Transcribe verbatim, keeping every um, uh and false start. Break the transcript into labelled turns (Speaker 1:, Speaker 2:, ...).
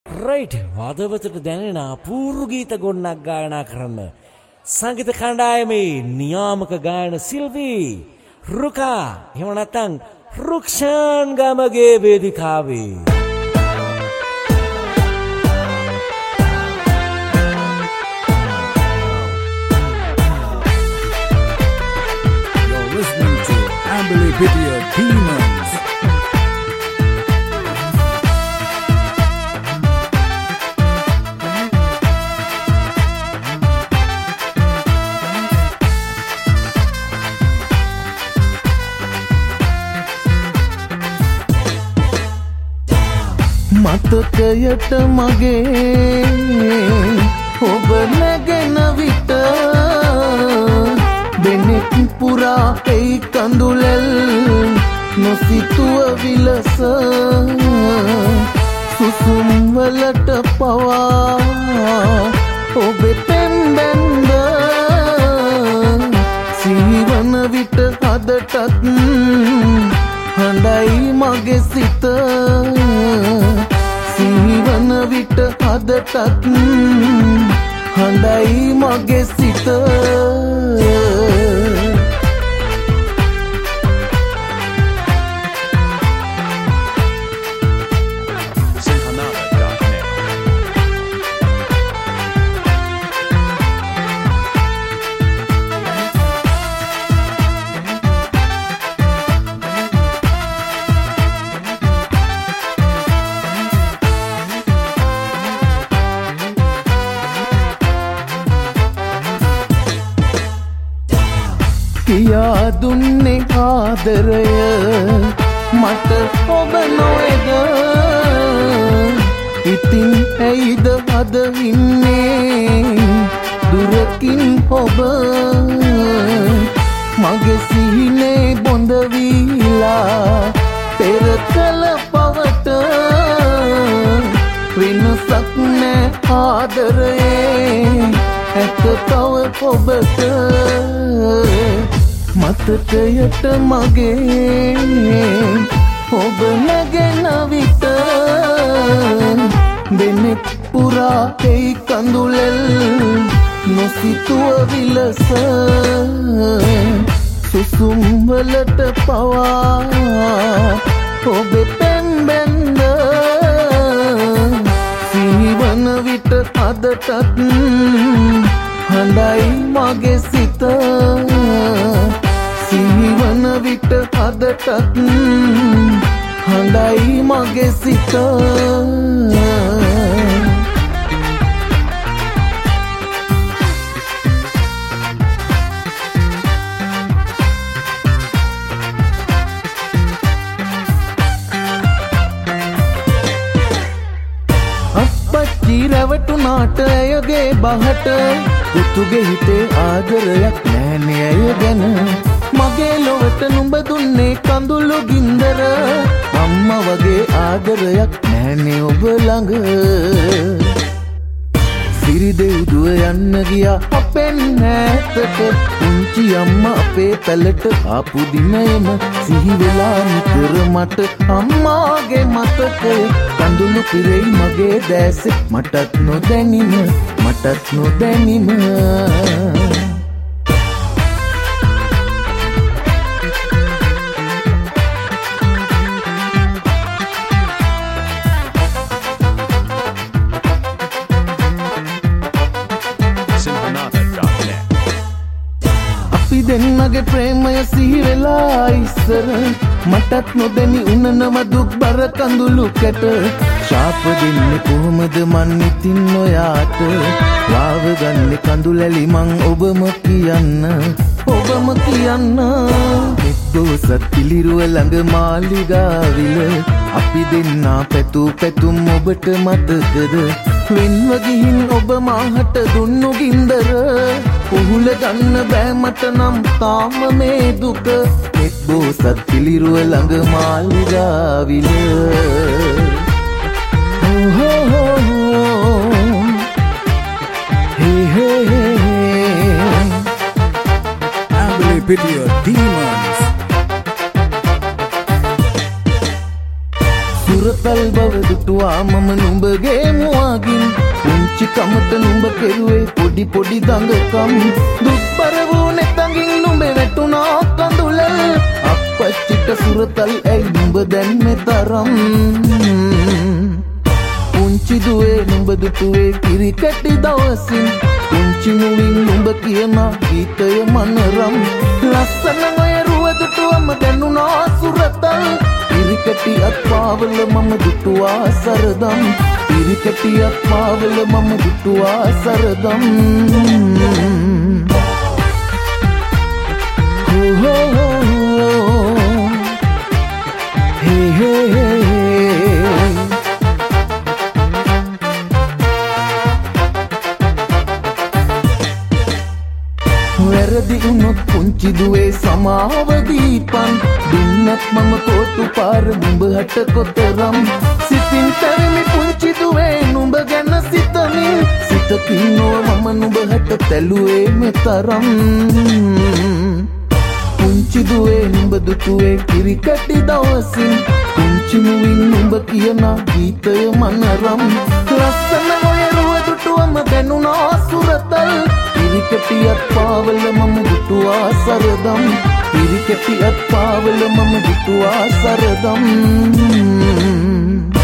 Speaker 1: Right වදවතට දැනෙන අපූර්ව ගීත ගොන්නක් ගායනා කරන්න සංගීත කණ්ඩායමේ නියාමක ගායන ශිල්පී රුකා එහෙම නැත්නම් Rukshan Gamage වේදිකාවේ
Speaker 2: You're listening to Ambili Video Demons.
Speaker 3: මතකයට මගේ ඔබ නැගෙන විට දෙනෙක් පුරා එයි කඳුලෙල් නොසිතුව විලස සුසුම් වලට පවා ඔබේ පෙම්බැන්ද සිහිවන විට හදටත් හඬයි මගේ සිත සිහිවන විට හදටත් හඬයි මගේ සිත කියා දුන්නේ ආදරය මට ඔබ නොවේද ඉතින් ඇයිද අද ඉන්නේ දුරකින් ඔබ මගේ සිහිනේ බොඳ වීලා පෙර කල පවට වෙනසක් නෑ ආදරයේ ඇත තව ඔබට මතකයට මගේ ඔබ නැගෙන විට දෙනෙක් පුරා එයි කඳුලෙල් නොසිතුව විලස සුසුම් වලට පවා ඔබේ පෙම්බැන්ද සිහිවන විට හදටත් හඬයි මගේ සිත සිහිවන විට හදටත් හඬයි මගේ සිත අප්පච්චි රැවටුනාට ඇයගේ බහට පුතුගේ හිතේ ආදරයක් නෑනේ ඇය ගැන මගේ ලොවට නුඹ දුන්නේ කඳුළු ගින්දර අම්මා වගේ ආදරයක් නෑනේ ඔබ ළඟ සිරිදෙව්දුව යන්න ගියා අපෙන් ඈතට පුංචි අම්මා අපේ පැලට ආපු දිනයම සිහි වෙලා නිතර මට අම්මාගේ මතකය කඳුළු පිරෙයි මගේ දැසේ මටත් නොදැනිම මටත් නොදැනිම දෙන්නගේ ප්‍රේමය සිහි වෙලා ඉස්සර මටත් නොදැනි උනනව දුක් බර කඳුළු කැට ශාප දෙන්නේ කොහොමද මන් ඉතින් ඔයාට වාව ගන්නේ කඳුලැලි මං ඔබම කියන්න ඔබම කියන්න එක්දෝසත් පිළිරුව ළඟ මාලිගාවිල අපි දෙන්නා පැතු පැතුම් ඔබට මතකද වෙන්ව ගිහින් ඔබ මාහට දුන්නු ගින්දර උහුල ගන්න බෑ මට නම් තාම මේ දුක එක් බෝසත් පිළිරුව ළඟ මාලිගාවිල
Speaker 2: Ambili Video Demons.
Speaker 3: සුරතල් බව දුටුවා මම නුඹගේ මුවගින් පුංචි කමත නුඹ කෙරුවේ පොඩි පොඩි දඟකම් දුක්බර වූ නෙතඟින් නුඹ වැටුණා කඳුල අපච්චිට සුරතල් ඇයි නුඹ දැන් මෙතරම් පුංචි දුවේ නුඹ දුටුවේ කිරි කැටි දවසින් පුංචි මුවින් නුඹ කියන ගීතය මනරම් ලස්සන ඔය රුව දුටුවම දැනුණා සුරතල් කිරි කැටි අත්පාවල මම දුටුවා සරදම් කිරි කැටි අත්පාවල මම දුටුවා සරදම් හෝ හෝ හෝ හේ හේ හේ වැරදි වුණොත් පුංචි දුවේ සමාව දීපන් දුන්නත් මම කොටු පාර නුඹ හට කොතරම් සිතින් තරමි පුංචි දුවේ නුඹ ගැන සිතමින් සිතකින් නොව මම නුඹ හට තැළුවේ මෙතරම් පුංචි දුවේ නුඹ දුටුවේ කිරි කැටි දවසින් පුංචි මුවින් නුඹ කියන ගීතය මනරම් ලස්සන ඔය රුව දුටුවම දැනුණා සුරතල් කිරි කැටි අත්පාවල මම දුටුවා සරදම් කිරි කැටි අත්පාවල මම දුටුවා සරදම්